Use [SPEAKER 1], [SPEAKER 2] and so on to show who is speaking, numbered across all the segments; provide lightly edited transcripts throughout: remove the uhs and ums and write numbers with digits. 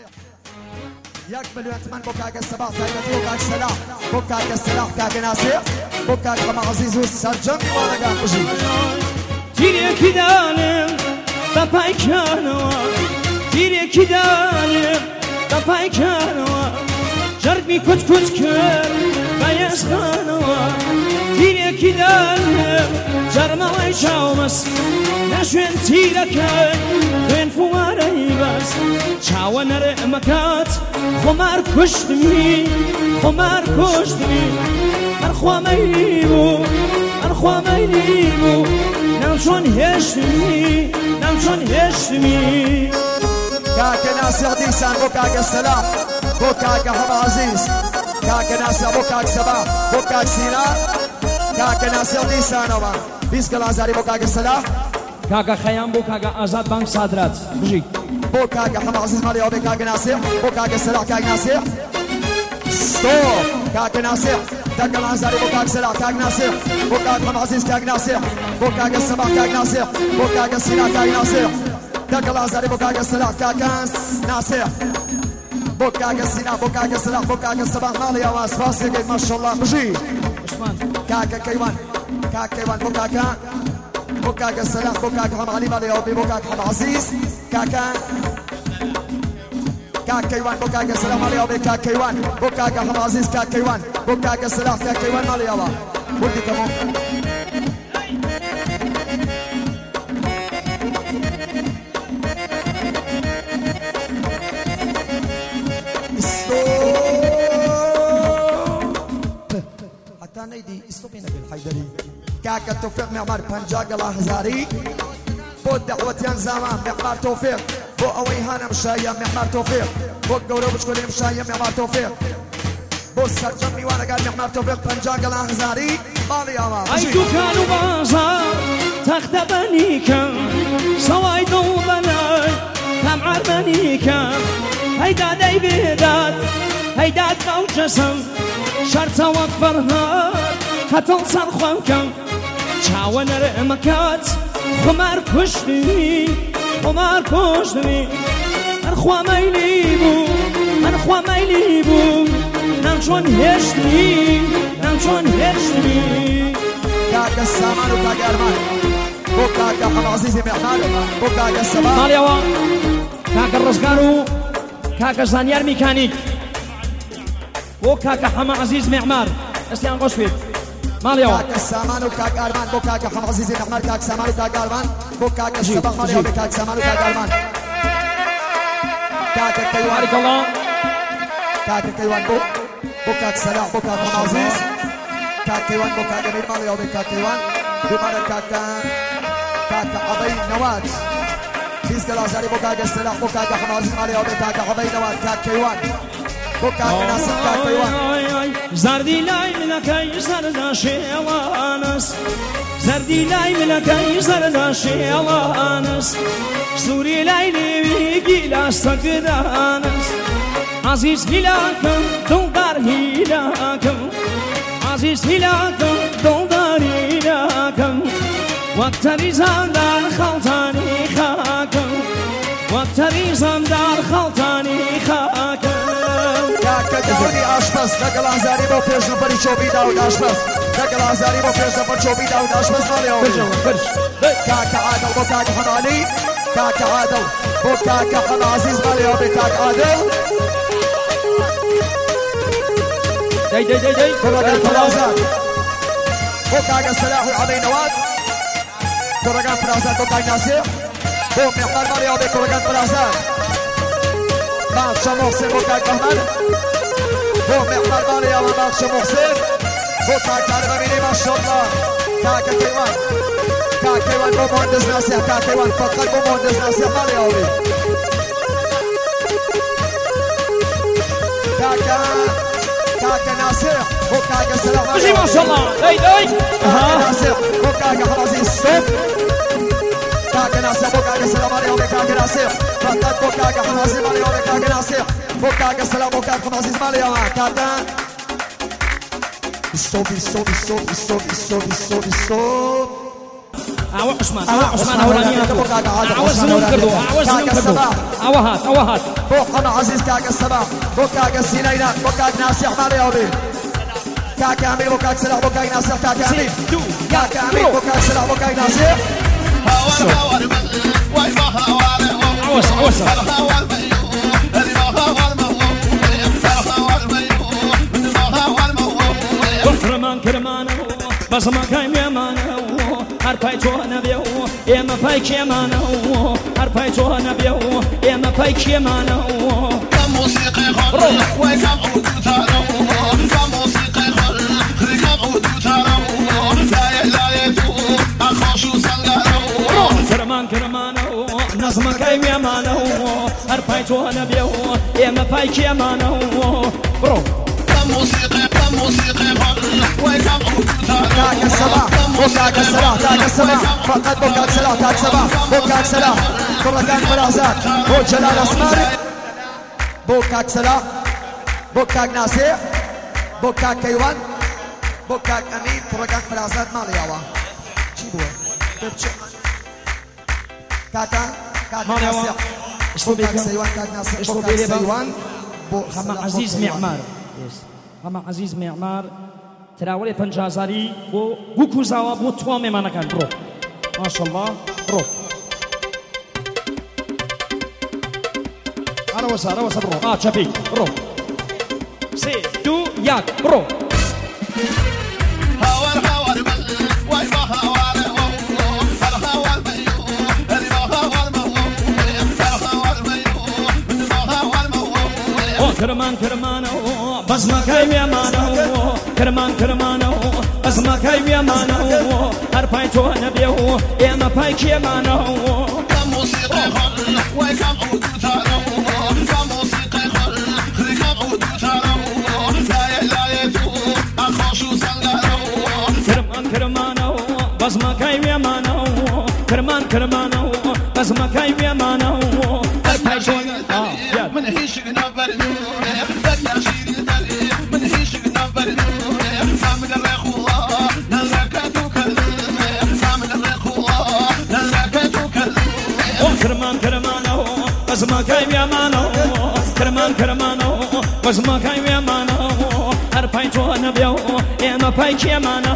[SPEAKER 1] 1,000,000 ثمن بوكاك السباق تايمتي بوكاك سلاح بوكاك السلاح كاك ناسير بوكاك خما عزيز والسرجم وانا قام بجي
[SPEAKER 2] تيري كدالم باباي كانوا تيري كدالم باباي كانوا جربي كت كر بايس خانوا تيري كدالم جرما ويشاومس نشوين تيركاي وين فواري بس چاوانر مكات خمار كشتني أرخوا ميليبو نمشون هشتني
[SPEAKER 1] كاك ناسير ديسان بوكاك السلاح بوكاك حما عزيز كاك ناسير بوكاك سباح بوكاك سينا كاك ناسير ديسان وما بيسك الازاري بوكاك السلاح
[SPEAKER 2] كاكا خيام بوكاكا آزاد بانك صادرات بجي
[SPEAKER 1] بوكاك حما عزيز مالي وبي كاك ناسير بوكاك السلاح كاك ناسير ستوب كاك ناسير كاك الازاري بوكاك سلاح كاك ناسير بوكاك حما عزيز كاك ناسير بوكاك السباح كاك ناسير بوكاك سينا كاك ناسير كاك الازاري بوكاك السلاح كاك ناسير بوكاك السينا بوكاك السلاح بوكاك السباح مالي واس فاسي ما شاء الله بجي كاك كيوان بوكاك السلاح بوكاك حما علي مالي وبي بوكاك حما عزيز كاك كيوان بوكاك السلاح مالي وبي كاك كيوان بوكاك حما عزيز كاك كيوان بوكاك السلاح كاك كيوان مالي وبي ولدي كمان حتى نيدي استوبينا بالحيدري كاكا توفيق معمار بنجاق الله هزاري بو دعوتيان زمان معمار توفيق بو اويهانا مشايا معمار توفيق بو قورو بشكولي مشايا معمار توفيق بو سرجمي وانا قال معمار توفيق بنجاق الله هزاري مالي اما
[SPEAKER 2] اي دكان بازار تخت بنيكا سواي دوبناي تمعر بنيكا هيدا داي بيداد هيدا قوجسم شرطة وقفرها هتن صرخوكا چاوانر مكات خمار كشتني أرخوا ميليبو نمشون هشتني
[SPEAKER 1] كاكا السامان وكاكا أرمان بوكاكا حما عزيزي معمار بوكاكا السباح
[SPEAKER 2] ماليوا كاكا الرزقارو كاكا زانيار ميكانيك وكاكا حما عزيز معمار استيان قشفيت ماليوا
[SPEAKER 1] كاكا السامان وكاكا أرمان بوكاكا حما عزيزي معمار كاكا سامان وكاكا أرمان بوكاكا السباح ماليوا بكاكا سامان وكاكا أرمان كاكا كيوان
[SPEAKER 2] بارك الله
[SPEAKER 1] كاكا كيوان بوكاكا سلاح بوكاكا حما عزيز كاكا كيوان بوكاكا مير ماليوا بكاكا كيوان بمانا كاكا عبي نواد بيسك الازاري بوكاكا السلاح بوكاكا حما عزيز ماليوا بكاكا عبي نواد كاكا كيوان بوكاكا ناسم كاكا كيوان
[SPEAKER 2] زردي لاي ملكي زردا شيوانس زردي لاي ملكي زردا شيوانس سوري لايلي بيجي لا سكرانس عزيز هلاكم دولدار هلاكم عزيز هلاكم دولدار هلاكم وقت ريزان دار خلطاني خاكم وقت ريزان دار خلطاني خاكم
[SPEAKER 1] كاكا داودي اشبس كاكا الازاري بو بيش نبري شوبي داود اشبس كاكا الازاري بو بيش نبري شوبي داود اشبس ماليو كاكا عادل بو كاكا حمالي كاكا عادل بو كاكا حما عزيز ماليو بكاكا عادل
[SPEAKER 2] داي
[SPEAKER 1] كرقان فرازات بو كاكا سلاح وعبي نواد كرقان فرازات بو كاكا ناسير بو معمار ماليو بكرقان فرازات مارشا محسن بو كاكا احمد بو معمار ماليو ومارشا محسن بو كاكا ربابيني ما شاء الله كاكا كيوان بو مهندس ناسير كاكا كيوان فقط بو مهندس ناسير ماليو كاكا ناصر وكاكا سلام
[SPEAKER 2] بجي ما شاء الله
[SPEAKER 1] كاكا ناصر وكاكا حمازي ستوب كاكا ناصر وكاكا سلام عليهم كاكا ناصر فقط وكاكا حمازي عليهم كاكا ناصر وكاكا سلام وكاكا حمازي عليهم كاكا ستوب
[SPEAKER 2] ئاوە عوسمان هەورانیان ئاوە زنم کردو ئاوە هات
[SPEAKER 1] بۆ حەمە عەزیز کاکە سەبا بۆ کاکە سینەینا بۆ کاک ناسیح ماڵیاوە بێ کاکە ئەمیر بۆ کاک سەلاح بۆ کاک ناسیح کاکە ئەمیر بۆ کاک سەلاح بۆ کاک ناسیح
[SPEAKER 2] کرمانە بەزمە کای مێمانە هەر پای تۆ نەبێ و ئێمە پای کێمانە هەر پای تۆ نەبێ و ئێمە پای کێمانە کرمانە نەزمەکەی مێمانە هەر پای تۆ نەبێ و ئێمە پای کێمانە بڕۆ
[SPEAKER 1] كاك السبع وكاك السلاح كاك السبع فقط بوكاك سلاح كاك سبع بوكاك سلاح كل كان فرازات بو جلال اسمر بوكاك سلاح بوكاك ناصر بوكاك كيوان بوكاك امين كل كان فرازات مالياوا شي بو كاكا كاك ناصر بوكاك سيوان كاك ناصر بوكاك سيوان
[SPEAKER 2] حما عزيز معمار حما عزيز معمار تراولی 50,000 بۆ گوکوزاوە بۆ توا مێمانەکان بڕۆ ماشەڵڵا بڕۆ ئەرەوەسە بڕۆ چەپی بڕۆ 3 2 1 بڕۆ کرمانە بەزمەکەی مێمانە کرمانە بەزمەکەی مێمانە هەر پای تۆ نەبێ و ئێمە پای کێمانە کرمانە بەزمەکەی مێمانە کرمانە بەزمەکەی مێمانە هەر پای تۆ من هیچ نەبەر من هیچ نەبەر سامن الرخوة نلقتك سامن الرخوة نلقتك کرمانە بەزمەکەی مێمانە کرمانە بەزمەکەی مێمانە هەر پای تۆ نەبێ و ئێمە پای کێمانە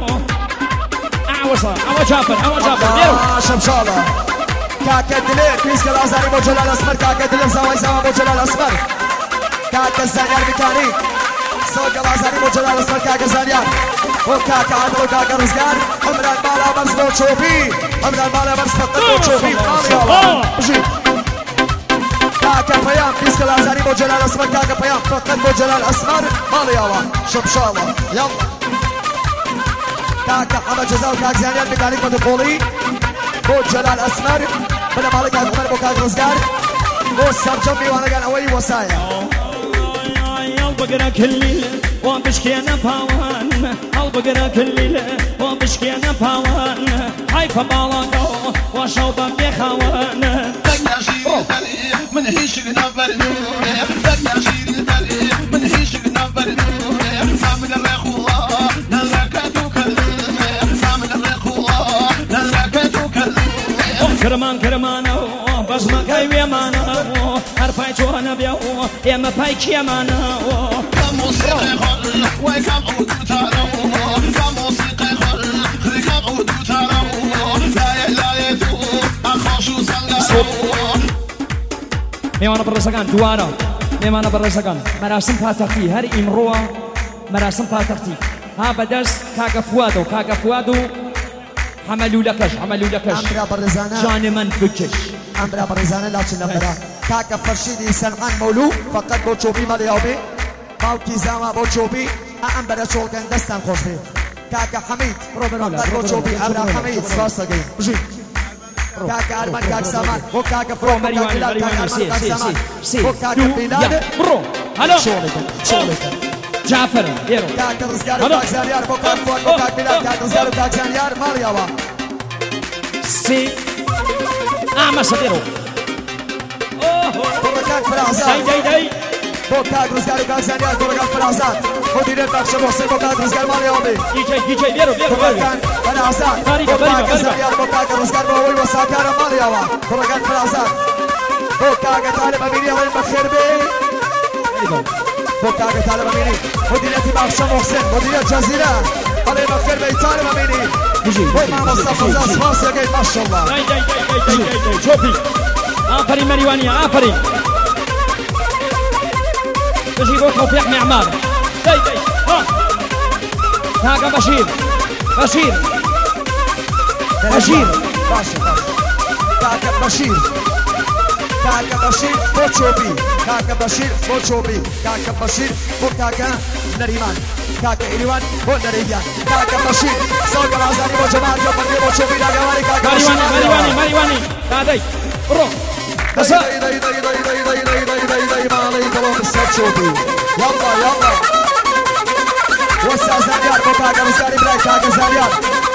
[SPEAKER 2] ئەوە جافر
[SPEAKER 1] شەمشاڵە كاكا دلير كريسكا الازاري بو جلال اسمر كاكا دلير زاوي زاوي بو جلال اسمر كاكا الزانيار بكاني سوق الازاري بو جلال اسمر كاكا زانيار وكاكا عدل وكاكا رزقان عمران بالا برس بو تشوفي عمران بالا برس فقط بو تشوفي كاكا بيام كريسكا الازاري بو جلال اسمر كاكا بيام فقط بو جلال اسمر مالي يلا شبشالة يلا كاكا حمد جزاو كاكا زانيار بكاني كنت بولي بو جلال اسمر بلا مالك عمر بو كاك رزقار بو سرجم بيوانا كان اوي وصايا
[SPEAKER 2] البقرة كل ليلة وبشكي انا باوان البقرة كل ليلة وبشكي انا باوان حيفا بالاقو وشوبا بيخوان
[SPEAKER 3] دقنا شير تاريخ من هيشك نفر دقنا شير تاريخ من هيشك نفر سامن الرخوة نلقتك سامن الرخوة نلقتك
[SPEAKER 2] کرمانە بەزمەکەی مێمانە هەر پای تۆ نەبێ و ئێمە پای کێمانە میوانە بەڕێزەکان دووارە میوانە بەڕێزەکان مەراسم پاتەختی هەر ئیمڕۆوە مەراسم پاتەختی ها بەدەست کاکە فواد و حملولەکەش جان من بکش
[SPEAKER 1] ئەمرا بەڕێزانە لاچن لەبەرە کاکە فەرشیدی سەنعان مەولو فقط بۆ چۆپی مەڵیاو بێ باوکی زاما بۆ چۆپی ئەم بەرە چۆڵکەن دەستان خۆش بێ کاکە حەمید فقط بۆ چۆپی ئەمرا حەمید سپاس دەگەین بژین کاکە ئارمان کاک سامان بۆ کاکە فڕۆ کاکە بیلال کاکە ئارمان کاک سامان بۆ کاکە بیلال
[SPEAKER 2] بڕۆ هەلۆ
[SPEAKER 1] چۆڵێکن
[SPEAKER 2] جعفر ئێرۆ
[SPEAKER 1] کاکە ڕزگار و کاک زانیار بۆ کاک فواد بۆ کاک بیلال کاک ڕزگار و کاک زانیار ماڵیاوە
[SPEAKER 2] ئامە سەدێرۆ
[SPEAKER 1] بۆ کاک فرازات
[SPEAKER 2] دەی
[SPEAKER 1] بۆ کاک ڕزگار و کاک زانیار بۆ کاک فرازات مدير البخش محسن بوكاك رزقار ماليابي
[SPEAKER 2] دي جي بيرو
[SPEAKER 1] بوكاك فلازات بوكاك زريار بوكاك رزقار بوي وساكار ماليابا بوكاك فلازات بوكاك طالب أميني على المخير بي بوكاك طالب أميني مديرية بخش محسن مديرية جزيرة على المخير بي طالب أميني ومع مصطفى زاس فاس يا ما شاء الله
[SPEAKER 2] جاي شوفي آفرين مريوانية آفرين تجيبوا توفيق معمار جاي ها هاكا بشير
[SPEAKER 1] باشا كاكا بشير بوتشوبي كاكا بشير بوكاكا نريمان كاكا إليوان بونريان كاكا بشير سوق العزاني بوجمال جوفني بوتشوبي لاغواني كاكا
[SPEAKER 2] مريواني كادي برو
[SPEAKER 1] داي ما عليك الله بالساتشوبي يلا وسع زانيار بوكاكا رزقاري براي كاكا زانيار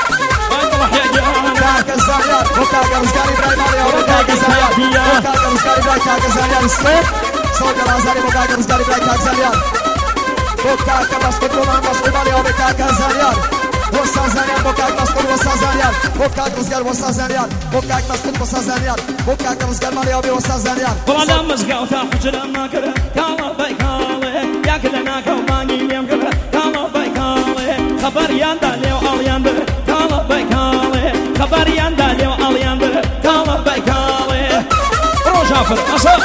[SPEAKER 1] كاكا زانيار بوكاكا رزقاري براي ماليا بوكاكا زانيار بوكاكا رزقاري براي كاكا زانيار سوق العزاني بوكاكا رزقاري براي كاكا زانيار بوكاكا مسكوت ماليا بوكاكا زانيار وسع زانيار بوكاكا مسكوت وسع زانيار بوكاكا رزقار وسع زانيار بوكاكا مسكوت وسع زانيار بوكاكا رزقار ماليا وسع زانيار
[SPEAKER 2] والله مسقا وتاخذ لما كره كالا بايكاله يا كده ناكو ماني يم كره كالا بايكاله خبر ياندا ليو الياند كالا بايكاله خبر ياندا ليو الياند كالا بايكاله برو جعفر اصلا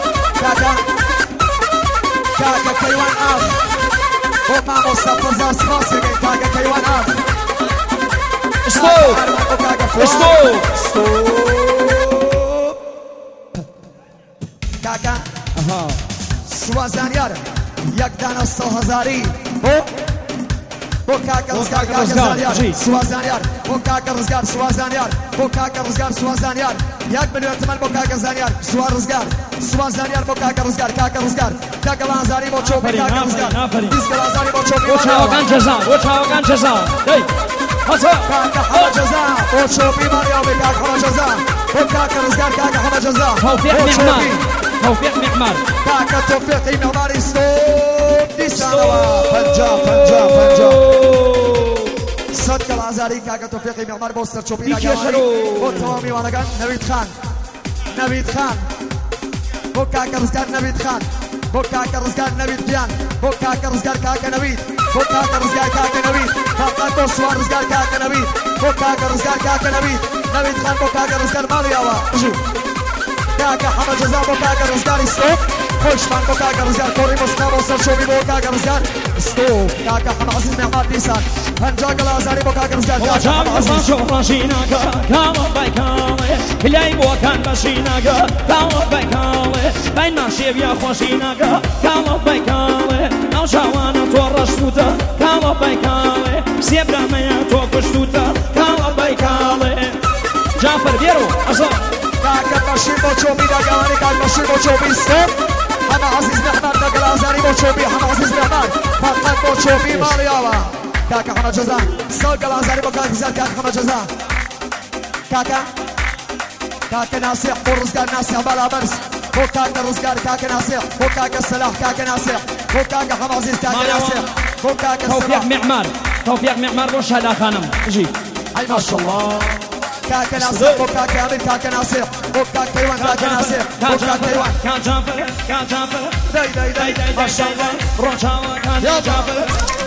[SPEAKER 1] كاكا كيوان آخ ومع مصطفى زاس فاسق كاكا كيوان آخ
[SPEAKER 2] ستوب
[SPEAKER 1] كاكا سوازانيار یک دانه 100,000 بوكاكا رزقار كاكا زانيار سوازانيار بوكاكا رزقار سوازانيار بوكاكا رزقار سوازانيار 1 مليون تمن بوكاكا زانيار سوار رزقار سوازانيار بوكاكا رزقار كاكا رزقار كاكا لازاري بوچوبي كاكا رزقار ديسك لازاري بوچوبي
[SPEAKER 2] وچاوغان جزا داي هذا
[SPEAKER 1] كاكا حما جزا بوچوبي ماريو كاكا حما جزا بوكاكا رزقار كاكا حما جزا
[SPEAKER 2] توفيق معمار
[SPEAKER 1] كاكا توفيق معمار ستوب ديسانوا فنجا صدق العزاري كاكا توفيق معمار بوستر شوبينا جواري وتوامي وانقان نويد خان بوكاكا رزقار نويد خان بوكاكا رزقار نويد بيان بوكاكا رزقار كاكا نويد بوكاكا رزقار كاكا نويد بوكاكا سوار رزقار كاكا نويد بوكاكا رزقار كاكا نويد خان بوكاكا رزقار مالياوا كاكا حما جزا بوكاكا رزقار ستوب خوشمان بوكاكا رزقار كوري مسكا بوستر شوبي بوكاكا رزقار ستوب كاكا حما عزيز معمار ديسان هنجاك الازاري بوكاكا رزقار كاكا حما عزيز
[SPEAKER 2] راشيناكا كاما بايكاله كلاي بوكان باشيناكا كاما بايكاله بين ماشي بيا خوشيناكا كاما بايكاله او شوانا تو رشتوتا كاما بايكاله سيبرا ميا تو كشتوتا كاما بايكاله جعفر بيرو اصلا
[SPEAKER 1] كاكا بشير بوچوبي داغواني كاكا بشير بوچوبي ستوب حما عزيز محمد داغ الازاري بوچوبي حما عزيز محمد فقط بوچوبي مالياوا كاكا حما جزا سوق الازاري بوكاكا زاد كاكا حما جزا كاكا ناصح ورزقار ناصح بلا برس بوكاكا رزقار كاكا ناصح بوكاكا السلاح كاكا ناصح بوكاكا حما عزيز كاكا ناصح بوكاكا
[SPEAKER 2] توفيق معمار وشهادة خانم جي
[SPEAKER 1] اي ما شاء الله كاكا ناصر بوكاكا امين كاكا ناصر بوكاكا كيوان كاكا ناصر بوكاكا كيوان
[SPEAKER 2] كان جعفر
[SPEAKER 1] داي ما شاء الله
[SPEAKER 2] روشاوا كان جعفر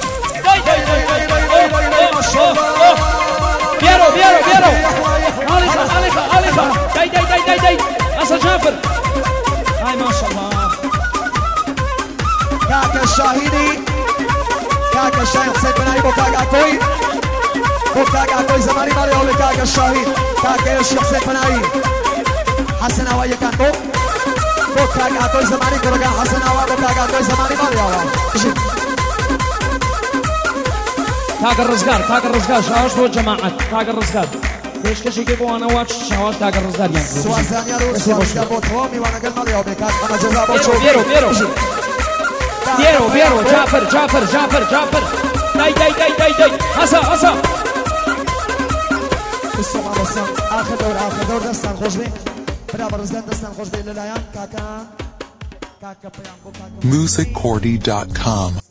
[SPEAKER 1] ما شاء الله
[SPEAKER 2] بيرو عليك داي اصل جعفر هاي ما شاء الله
[SPEAKER 1] كاكا الشاهيني كاكا الشاهين حسين بناي بوكاكا كوي بوكاكا كوي زماني مالي هولي كاكا الشاهين كاكا يوشي حسين بناي حسن هواي كان بوكاكا كوي زماني كورغان حسن هواي بوكاكا كوي زماني مالي هواي
[SPEAKER 2] كاكا الرزقار شاوش بو جماعة كاكا الرزقار ليش كشي كيبو انا واتش شاوش كاكا الرزقار يعني
[SPEAKER 1] سوازانيا رو سوازانيا بو تومي وانا قل مالي هولي كاكا حما جزا بو شو
[SPEAKER 2] بيرو جعفر داي هسا
[SPEAKER 1] السلام عليكم آخر دور دستان خوش بين برابر رزقان دستان خوش بين للايان كاكا بيان بو كاكا
[SPEAKER 4] musiccordy.com